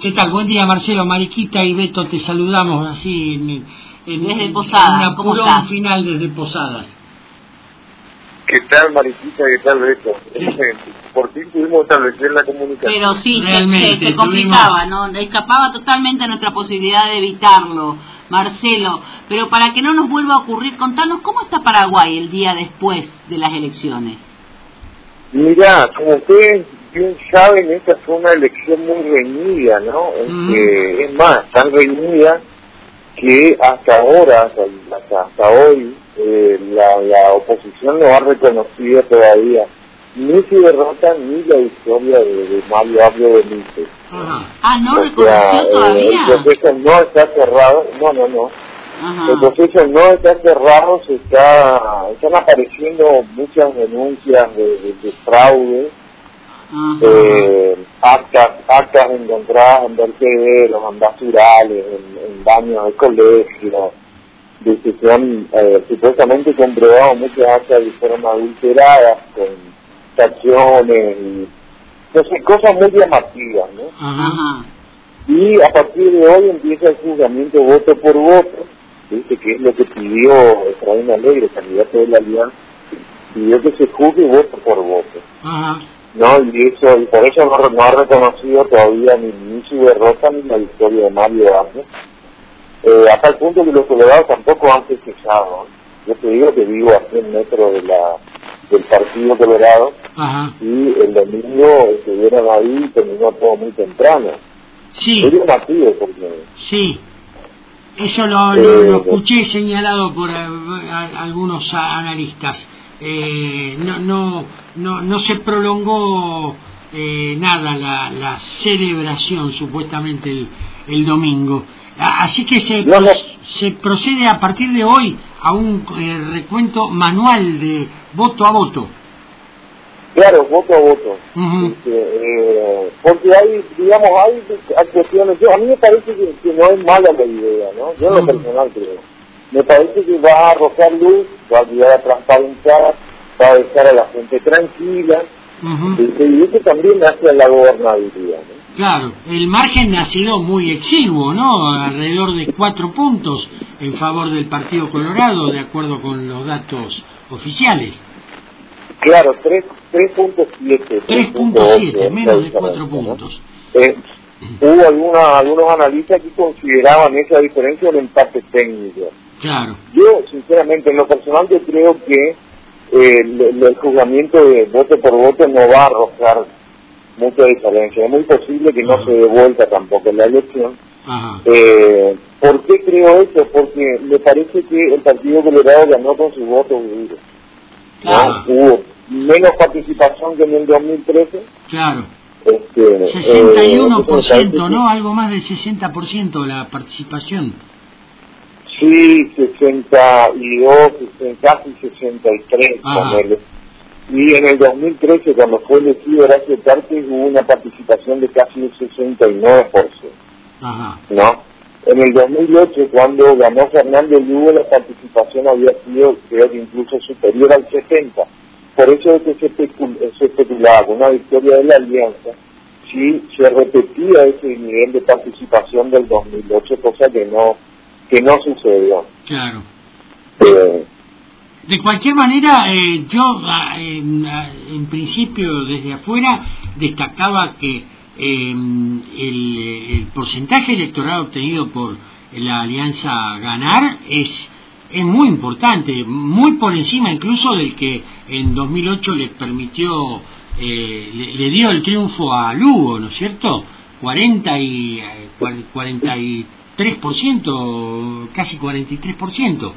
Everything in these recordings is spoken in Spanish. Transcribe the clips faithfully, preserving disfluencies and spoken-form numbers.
¿Qué tal? Buen día, Marcelo, Mariquita y Beto, te saludamos así en, en, desde Posadas. En un apurón final desde Posadas. ¿Qué tal, Mariquita? ¿Qué tal, Beto? Por fin pudimos establecer la comunicación. Pero sí, realmente se, se, se complicaba, ¿no? Escapaba totalmente nuestra posibilidad de evitarlo, Marcelo. Pero para que no nos vuelva a ocurrir, contanos, ¿cómo está Paraguay el día después de las elecciones? Mirá, como ustedes bien saben, esta fue una elección muy reñida, ¿no? Mm. Este, es más, tan reñida que hasta ahora, hasta, hasta hoy, eh, la, la oposición no ha reconocido todavía ni su derrota ni la victoria de, de Mario Abdo Benítez. Ajá. Ah, ¿no o reconoció sea, todavía? Eh, el proceso no está cerrado, no, no, no. Ajá. El proceso no está cerrado, se está, están apareciendo muchas denuncias de, de, de fraude, eh, actas, actas encontradas en vertederos, en basurales, en, en baños de colegio, de que se han eh, supuestamente comprobado muchas actas que fueron adulteradas con estaciones y entonces, cosas muy llamativas, ¿no? Ajá. Y a partir de hoy empieza el juzgamiento voto por voto, ¿viste? Que es lo que pidió Efraín Alegre, candidato de la Alianza, pidió que se juzgue voto por voto. Ajá. No, y eso, y por eso no, no ha reconocido todavía ni, ni su derrota ni la victoria de Mario Abdo. Eh, hasta el punto que los colorados tampoco han festejado. Yo te digo que vivo a cien metros de la, del Partido Colorado. Ajá. Y el domingo estuvieron ahí y terminó todo muy temprano. Sí. Es llamativo porque... Sí. Eso lo, lo, eh, lo escuché señalado por a, a, algunos analistas. Eh, no, no, no, no se prolongó eh, nada la, la celebración supuestamente el, el domingo. Así que se, no, no. se procede a partir de hoy a un eh, recuento manual de voto a voto. Claro, voto a voto. Uh-huh. Este, eh, porque hay, digamos, hay, hay cuestiones. Yo, a mí me parece que, que no es mala la idea, ¿no? Yo en lo uh-huh. personal creo. Me parece que va a arrojar luz, va a ayudar a transparentar, va a dejar a la gente tranquila. Uh-huh. Este, y eso también hace a la gobernabilidad, ¿no? Claro, el margen ha sido muy exiguo, ¿no? Alrededor de cuatro puntos en favor del Partido Colorado, de acuerdo con los datos oficiales. Claro, tres punto siete. tres punto siete, menos de cuatro puntos. ¿No? Eh, hubo alguna, algunos analistas que consideraban esa diferencia un empate técnico. Claro. Yo, sinceramente, en lo personal, yo creo que eh, el, el juzgamiento de voto por voto no va a arrojar mucha diferencia. Es muy posible que no Ajá. se dé vuelta tampoco en la elección. Ajá. Eh, ¿Por qué creo eso? Porque me parece que el Partido Colorado ganó con su voto duro. Claro. ¿No? Hubo menos participación que en el dos mil trece. Claro. Este, sesenta y uno por ciento, eh, ¿no? Algo más del sesenta por ciento de la participación. Sí, sesenta y dos, casi sesenta y tres, ponele. Y en el dos mil trece, cuando fue elegido Horacio Cartes, hubo una participación de casi el sesenta y nueve por ciento. Ajá. ¿No? En el dos mil ocho, cuando ganó Fernando Lugo, la participación había sido, creo que incluso superior al setenta por ciento. Por eso es que se, especul se especulaba con una victoria de la Alianza si se repetía ese nivel de participación del dos mil ocho, cosa que no que no sucedió. Claro. Eh, de cualquier manera, eh, yo eh, en principio desde afuera destacaba que eh, el, el porcentaje electoral obtenido por la Alianza Ganar es es muy importante, muy por encima incluso del que en dos mil ocho le permitió, eh, le, le dio el triunfo a Lugo, ¿no es cierto? cuarenta y cuarenta y tres por ciento, casi cuarenta y tres por ciento.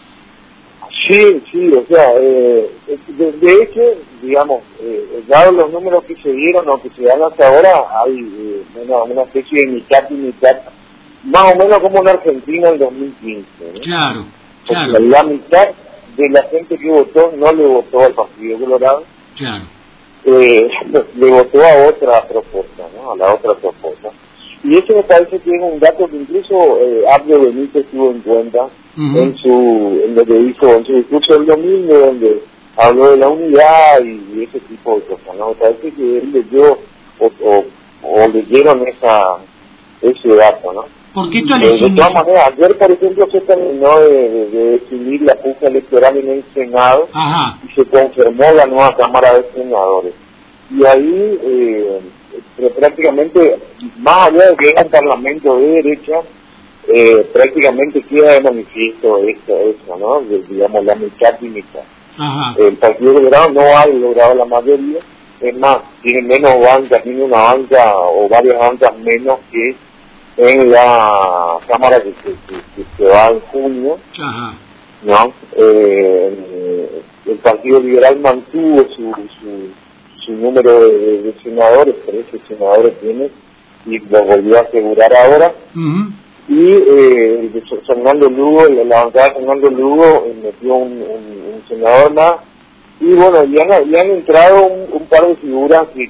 Sí, sí, o sea, eh, de, de hecho, digamos, eh, dados los números que se dieron o que se dan hasta ahora, hay eh, una, una especie de mitad y mitad, más o menos como en Argentina en dos mil quince, ¿no? Claro, claro. Porque la mitad de la gente que votó no le votó al Partido Colorado, claro. eh, le votó a otra propuesta, ¿no? A la otra propuesta. Y eso me parece que es un dato que incluso eh, Abdo Benítez tuvo en cuenta uh-huh. en su en lo que dijo en su discurso del domingo, donde habló de la unidad y, y ese tipo de cosas, ¿no? Me parece que él leyó o, o, o leyeron esa ese dato, ¿no? Porque esto eh, le de todas maneras, ayer, por ejemplo, se terminó de, de, de definir la puja electoral en el Senado. Ajá. Y se confirmó la nueva Cámara de Senadores. Y ahí, eh, prácticamente, más allá de que es un parlamento de derecha, eh, prácticamente queda de manifiesto eso, eso ¿no? De, digamos, la mitad y mitad. Ajá. El Partido Colorado no ha logrado la mayoría, es más, tiene menos banca, tiene una banca o varias bancas menos que en la Cámara que, que, que, que se va en junio. Ajá. ¿No? Eh, el Partido Liberal mantuvo su, su, su número de, de senadores, trece senadores tiene, y lo volvió a asegurar ahora. Uh-huh. Y eh, el de Fernando Lugo, la bancada de Fernando Lugo, eh, metió un, un, un senador más. Y bueno, ya han, ya han entrado un, un par de figuras que,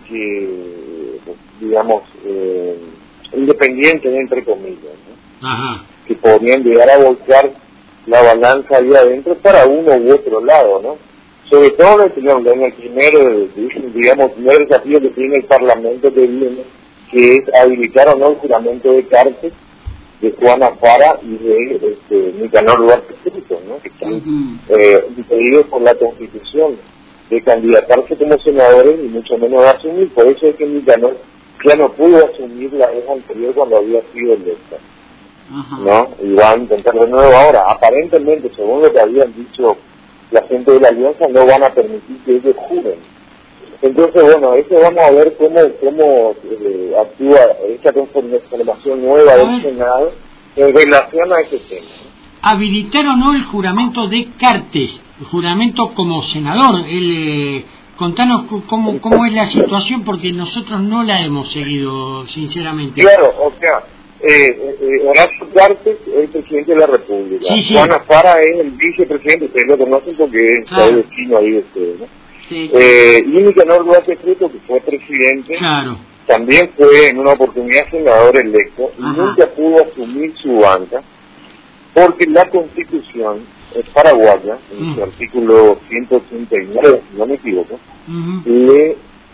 que digamos, eh, independientes, entre comillas, ¿no? Ajá. Que podrían llegar a volcar la balanza ahí adentro para uno u otro lado, ¿no? Sobre todo en el, en el primer, digamos, primer desafío que tiene el Parlamento que viene, que es habilitar o no el juramento de cárcel de Juana Fara y de este, Nicanor Duarte Fruto, ¿no? Que están uh-huh. eh, impedidos por la Constitución de candidatarse como senadores y mucho menos de asumir. Por eso es que Nicanor ya no pudo asumir la vez anterior cuando había sido electa. Uh-huh. ¿No? Y va a intentar de nuevo ahora. Aparentemente, según lo que habían dicho la gente de la Alianza, no van a permitir que ellos juren. Entonces, bueno, eso vamos a ver cómo cómo eh, actúa esta transformación nueva del Senado en relación a ese tema. Habilitar o no el juramento de Cartes, el juramento como senador. El, eh, contanos cómo, cómo es la situación, porque nosotros no la hemos seguido, sinceramente. Claro, o sea, eh, eh, Horacio Cartes es el presidente de la República. Sí, sí. Juana Fara es el vicepresidente, ustedes lo conocen porque es claro. El vecino ahí de ustedes, ¿no? Sí. Eh, y Nicanor Duarte Fruto, que fue presidente, claro. También fue en una oportunidad senador electo y Ajá. Nunca pudo asumir su banca porque la Constitución es paraguaya, en uh-huh. su artículo ciento ochenta y nueve, si no me equivoco, uh-huh. le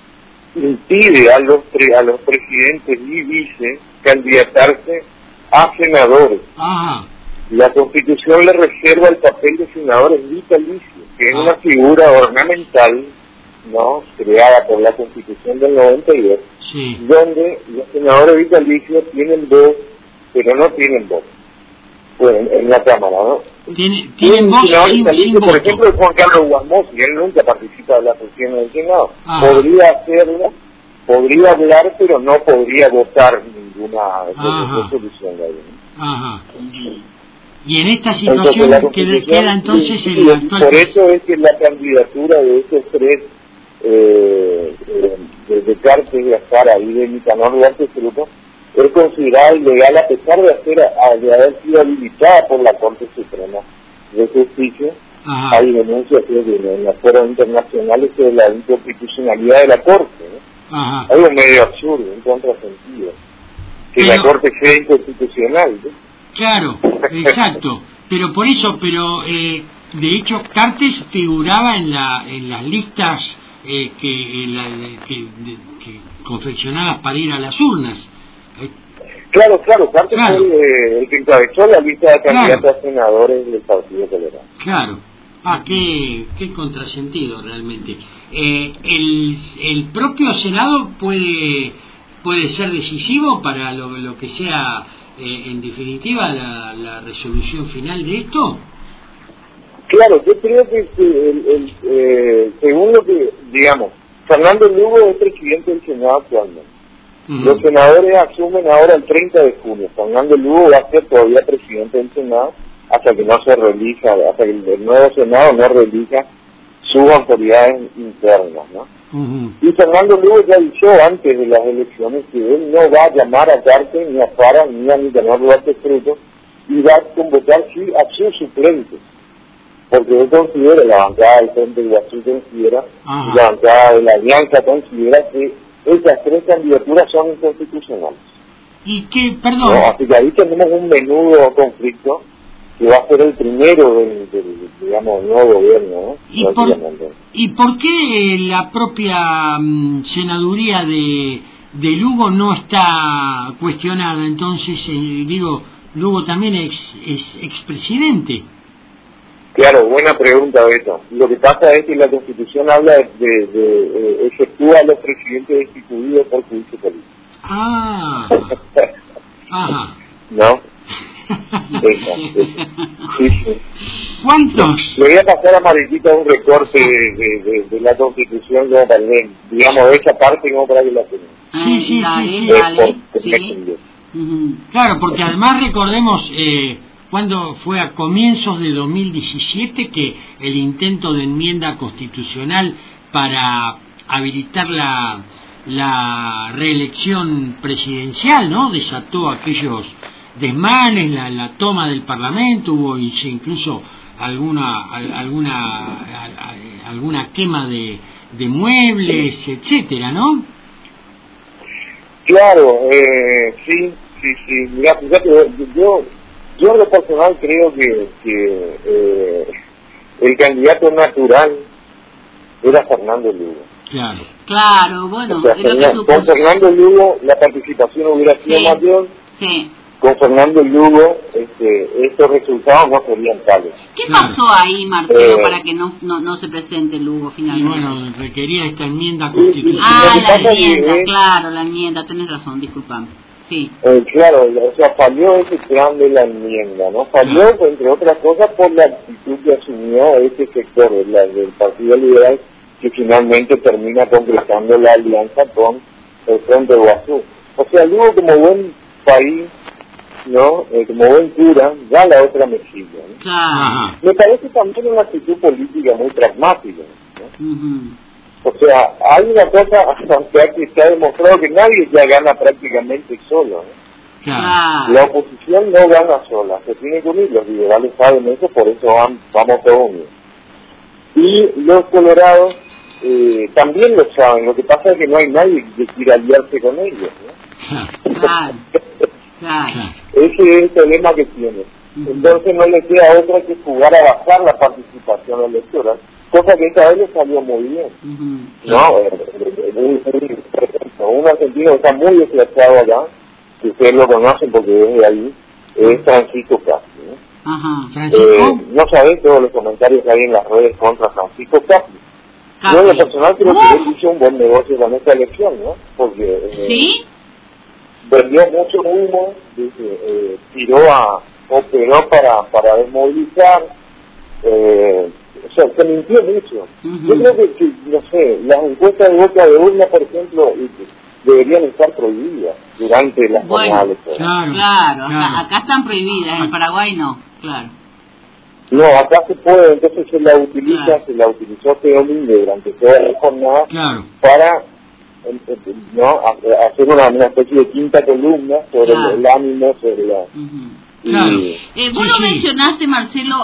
impide a los, pre, a los presidentes y vice candidatarse a senadores. Ajá. La Constitución le reserva el papel de senadores vitalicios, que es ah. una figura ornamental, ¿no?, creada por la Constitución del noventa y dos, sí. donde los senadores vitalicios tienen voz, pero no tienen voz. Pues en, en la Cámara, ¿no? Tiene, tienen voz sin, sin Por voto. ejemplo, Juan Carlos Guamós, y él nunca participa de las sesiones del Senado. Ajá. Podría hacerlo, podría hablar, pero no podría votar ninguna resolución de ahí, ¿no? Ajá. Y en esta situación entonces, que le queda entonces sí, el actual... Por eso es que la candidatura de esos tres, eh, eh, de, de Cartes, de Gaspar y de Nicanor Duarte Fruto, es considerada ilegal a pesar de, hacer, de haber sido habilitada por la Corte Suprema de Justicia. Ajá. Hay denuncias que en las foros internacionales de la inconstitucionalidad de la Corte, ¿no? Ajá. Algo medio absurdo, un contrasentido, que pero... la Corte sea inconstitucional, ¿no? Claro, exacto, pero por eso, pero eh, de hecho Cartes figuraba en la en las listas eh, que, en la, que, de, que confeccionadas para ir a las urnas. Eh, claro, claro, Cartes claro. fue el, el que encabezó la lista de candidatos claro. a senadores del Partido Colorado. Claro, ah, qué, qué contrasentido realmente. Eh, el, el propio Senado puede puede ser decisivo para lo, lo que sea... Eh, en definitiva la, la resolución final de esto. Claro, yo creo que, que el, el, eh, según lo que digamos, Fernando Lugo es presidente del Senado actualmente. Uh-huh. Los senadores asumen ahora el treinta de junio. Fernando Lugo va a ser todavía presidente del Senado hasta que no se reelija, hasta que el, el nuevo Senado no reelija sus autoridades internas, ¿no? Uh-huh. Y Fernando Lugo ya dijo antes de las elecciones que él no va a llamar a Cartes, ni a Fara, ni a Nicanor Duarte Fruto, y va a convocar sí a sus suplentes, porque él considera, la bancada del Frente de Iguazú considera, uh-huh. la bancada de la Alianza considera que esas tres candidaturas son inconstitucionales. ¿Y qué, perdón? No, así que ahí tenemos un menudo conflicto que va a ser el primero del, del digamos, nuevo gobierno, ¿no? ¿Y, por, ¿Y por qué la propia um, senaduría de, de Lugo no está cuestionada, entonces, eh, digo, Lugo también es, es expresidente. Claro, buena pregunta, Beto. Lo que pasa es que la Constitución habla de, de, de, de efectúa a los presidentes destituidos por juicio político. Ah, ajá. ¿No? Esa, esa. Sí, sí. ¿Cuántos? Le voy a pasar a Mariquita un recorte de, de, de, de la Constitución como para leer, digamos, de esa parte como para que la tengan. Sí, sí, dale, sí, sí. dale, Por, sí. Uh-huh. Claro, porque además recordemos eh, cuando fue a comienzos de dos mil diecisiete que el intento de enmienda constitucional para habilitar la, la reelección presidencial, ¿no? Desató aquellos desmanes, la, la toma del Parlamento, hubo incluso alguna alguna alguna quema de, de muebles, etcétera, ¿no? Claro, eh, sí, sí, sí. Mira, fíjate, yo, yo en lo personal creo que, que eh, el candidato natural era Fernando Lugo. Claro. Claro, bueno. O sea, Fernan, con Fernando Lugo la participación hubiera sido sí, mayor. Sí. Con Fernando Lugo este, estos resultados no serían tales. ¿Qué claro. pasó ahí, Marcelo, eh, para que no, no no se presente Lugo finalmente? Y bueno, requería esta enmienda constitucional. Ah, la enmienda, es, claro, la enmienda, tenés razón, disculpame. Sí. Eh, claro, o sea, falló ese plan de la enmienda, ¿no? Falló, claro. entre otras cosas, por la actitud que asumió ese sector de la, del Partido Liberal, que finalmente termina concretando la alianza con el Frente Guazú. O sea, Lugo como buen país, ¿no? Eh, como buen cura, da la otra mejilla, ¿no? Claro. Me parece también una actitud política muy pragmática, ¿no? Uh-huh. O sea, hay una cosa, aunque se ha demostrado que nadie ya gana prácticamente solo, ¿no? Claro. La oposición no gana sola, se tiene que unir, los liberales saben eso, por eso van, vamos todos unidos. Y los colorados eh, también lo saben, lo que pasa es que no hay nadie que quiera aliarse con ellos, ¿no? Claro. Claro. Ese es el problema que tiene. Uh-huh. Entonces no le queda otra que jugar a bajar la participación electoral, cosa que esta vez le salió muy bien. Uh-huh. No, un argentino que está muy desplazado allá, que ustedes lo conocen porque es de ahí, es Francisco Capri, ¿no? Ajá. ¿Francisco? Eh, no sabés todos los comentarios que hay en las redes contra Francisco Capri. Yo en lo personal creo que él hizo un buen negocio con esta elección, ¿no? Porque eh, ¿sí? vendió mucho humo, dice, eh, tiró a, operó para, para desmovilizar, eh, o sea, se mintió mucho. Uh-huh. Yo creo que, que, no sé, las encuestas de boca de urna, por ejemplo, deberían estar prohibidas durante las bueno, jornadas electorales. Claro, claro, claro. Acá, acá están prohibidas, en Paraguay no, claro. No, acá se puede, entonces se la utiliza, claro. se la utilizó Teolín durante toda la jornada claro. para no hacer una, una especie de quinta columna sobre claro. el, el ánimo, sobre la... Uh-huh. Claro. Y, eh, vos sí, lo mencionaste, Marcelo,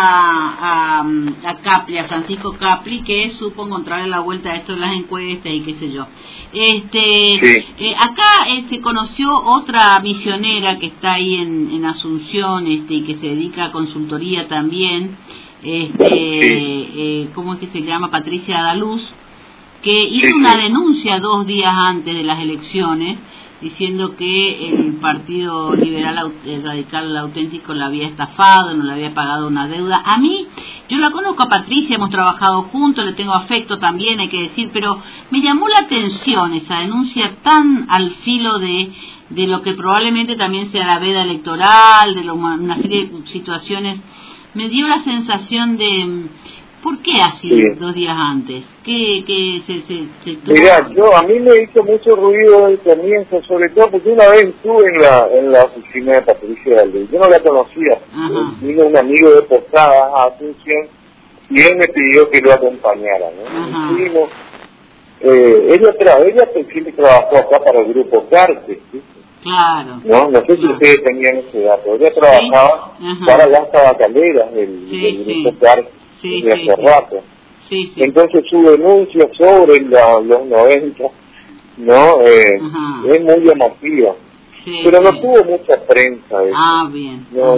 a, a, a Capri, a Francisco Capri, que supo encontrarle la vuelta a esto de las encuestas y qué sé yo. Este, sí. eh, acá eh, se conoció otra misionera que está ahí en, en Asunción, este, y que se dedica a consultoría también, este, sí. eh, ¿cómo es que se llama? Patricia Adaluz, que hizo sí, una sí. denuncia dos días antes de las elecciones, diciendo que el Partido Liberal el Radical Auténtico la había estafado, no le había pagado una deuda. A mí, yo la conozco a Patricia, hemos trabajado juntos, le tengo afecto también, hay que decir, pero me llamó la atención esa denuncia tan al filo de, de lo que probablemente también sea la veda electoral, de lo, una serie de situaciones. Me dio la sensación de... ¿Por qué así sí. dos días antes? ¿Qué, qué se, se, se tuvo? Mirá, yo, a mí me hizo mucho ruido el comienzo, sobre todo porque una vez estuve en la, en la oficina de Patricia Valdés. Yo no la conocía. Ajá. Vino un amigo de Posada a Asunción y él me pidió que lo acompañara, ¿no? Estuvimos, eh, ella, ella siempre trabajó acá para el grupo Carte, ¿sí? Claro. No, no sé claro. si ustedes tenían ese dato. Ella trabajaba ¿sí? para las tabacaleras del, sí, del grupo sí. Carte. Sí, de sí, hace rato. Sí, sí. Entonces su denuncia sobre la, los noventa, ¿no? Eh, es muy llamativa. Sí, pero no sí. tuvo mucha prensa. Eso. Ah, bien. No, no, no,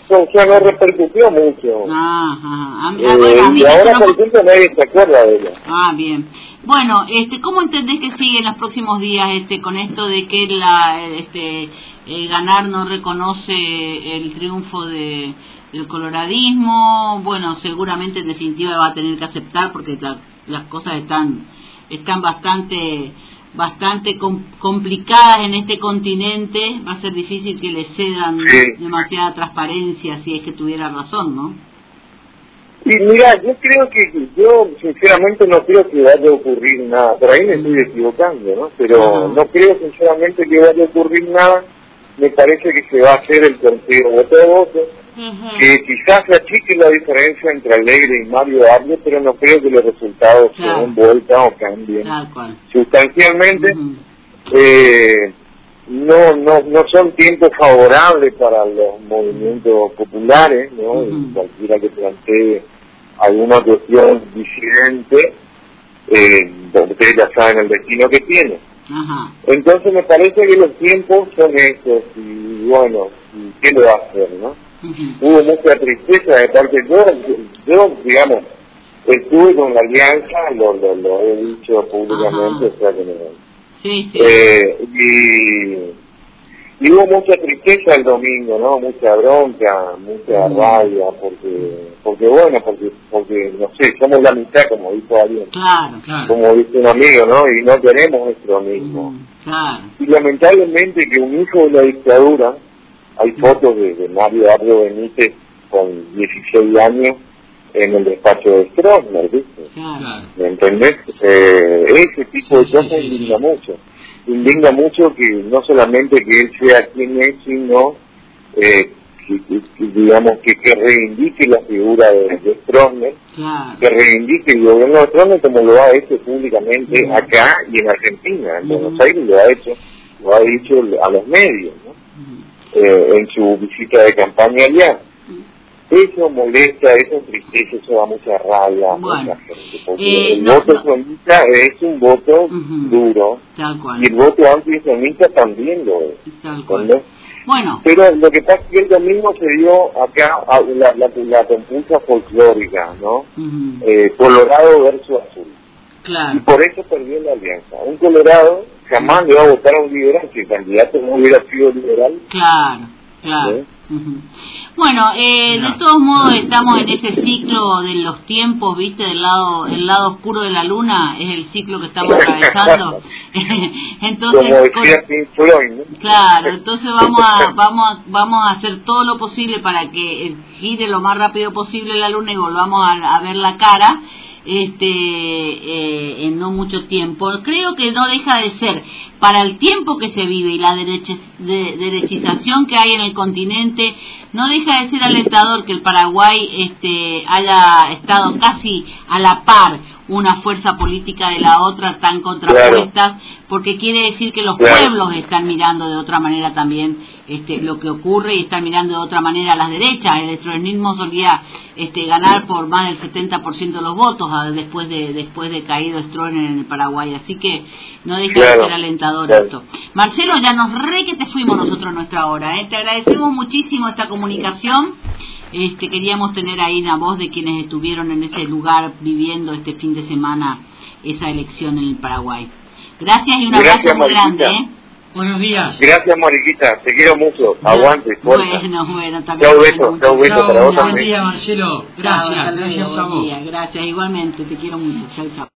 o sea, no repercutió mucho. Ah, ajá. A, eh, bueno, a mí y ahora, no... por ejemplo, nadie se acuerda de ella. Ah, bien. Bueno, este, ¿cómo entendés que sigue en los próximos días este con esto de que la este eh, ganar no reconoce el triunfo de del coloradismo? Bueno, seguramente en definitiva va a tener que aceptar porque la, las cosas están están bastante bastante com complicadas en este continente. Va a ser difícil que le cedan sí. demasiada transparencia si es que tuviera razón, ¿no? Y mira, yo creo que, yo sinceramente no creo que vaya a ocurrir nada, por ahí me estoy equivocando, ¿no? Pero no creo sinceramente que vaya a ocurrir nada, me parece que se va a hacer el conteo voto a voto, uh-huh. que quizás se achique la diferencia entre Alegre y Mario Arle, pero no creo que los resultados claro. se den vuelta o cambien claro. sustancialmente. Uh-huh. eh, no no no son tiempos favorables para los movimientos populares, ¿no? Uh-huh. Y cualquiera que plantee alguna cuestión disidente, eh, ustedes ya saben el destino que tiene. Uh-huh. Entonces me parece que los tiempos son estos, y bueno, ¿qué le va a hacer, no? Uh-huh. Hubo mucha tristeza de parte de yo, yo, digamos, estuve con la alianza, lo, lo, lo he dicho públicamente, uh-huh. o sea que no... Sí, sí. Eh, y, y hubo mucha tristeza el domingo, ¿no? Mucha bronca, mucha mm. rabia, porque, porque bueno, porque, porque, no sé, somos la mitad, como dijo alguien. Claro, claro. Como dice un amigo, ¿no? Y no tenemos nuestro mismo. Mm, claro. Y lamentablemente que un hijo de la dictadura, hay fotos de, de Mario Arle Benítez con dieciséis años, en el despacho de Stroessner, ¿viste? Claro. ¿Me entendés? Eh, ese tipo sí, de cosas sí, sí, indigna sí. mucho. Indigna mucho que no solamente que él sea quien es, sino eh, que, que, que, digamos, que, que reivindique la figura de, de Stroessner, claro. que reivindique el gobierno de Stroessner como lo ha hecho públicamente uh-huh. acá y en Argentina. En uh-huh. Buenos Aires lo ha hecho, lo ha dicho a los medios, ¿no? Uh-huh. eh, en su visita de campaña allá. Eso molesta, eso entristece, eso da mucha rabia bueno, a mucha gente, porque eh, el no, voto no. islamista es un voto uh-huh. duro, tal cual. y el voto anti-islamista también lo es. Tal cual. Bueno. Pero lo que pasa es que el domingo se dio acá a la, la, la computa folclórica, ¿no? Uh-huh. eh, Colorado versus Azul. Claro. Y por eso perdió la alianza. Un Colorado jamás uh-huh. le va a votar a un liberal, si el candidato no hubiera sido liberal. Claro, claro. ¿Sí? Uh-huh. Bueno, eh, de todos modos estamos en ese ciclo de los tiempos, viste, del lado, el lado oscuro de la luna es el ciclo que estamos atravesando. Entonces, como decía Pink Floyd, ¿no? Claro, entonces vamos a, vamos a, vamos a hacer todo lo posible para que gire lo más rápido posible la luna y volvamos a, a ver la cara. Este eh, en no mucho tiempo. Creo que no deja de ser, para el tiempo que se vive y la dereche, de, derechización que hay en el continente, no deja de ser alentador que el Paraguay este haya estado casi a la par una fuerza política de la otra, tan contrapuestas, claro. porque quiere decir que los claro. pueblos están mirando de otra manera también este lo que ocurre y están mirando de otra manera a las derechas. El stroessnerismo solía este ganar por más del setenta por ciento de los votos a, después de después de caído Stroessner en el Paraguay, así que no deja claro. de ser alentador claro. esto. Marcelo, ya nos re que te fuimos nosotros en nuestra hora, ¿eh? Te agradecemos muchísimo esta comunicación. Este, queríamos tener ahí una voz de quienes estuvieron en ese lugar viviendo este fin de semana esa elección en el Paraguay. Gracias y un abrazo Gracias, muy Mariquita. grande. ¿eh? Buenos días. Gracias, Mariquita. Te quiero mucho. Aguante. Fuerza. Bueno, bueno. También chau, beso. Chau, beso para vos también. Buen día, Marcelo. Gracias. Chau, Gracias luego, a vos. Gracias, igualmente. Te quiero mucho. Chau, chau.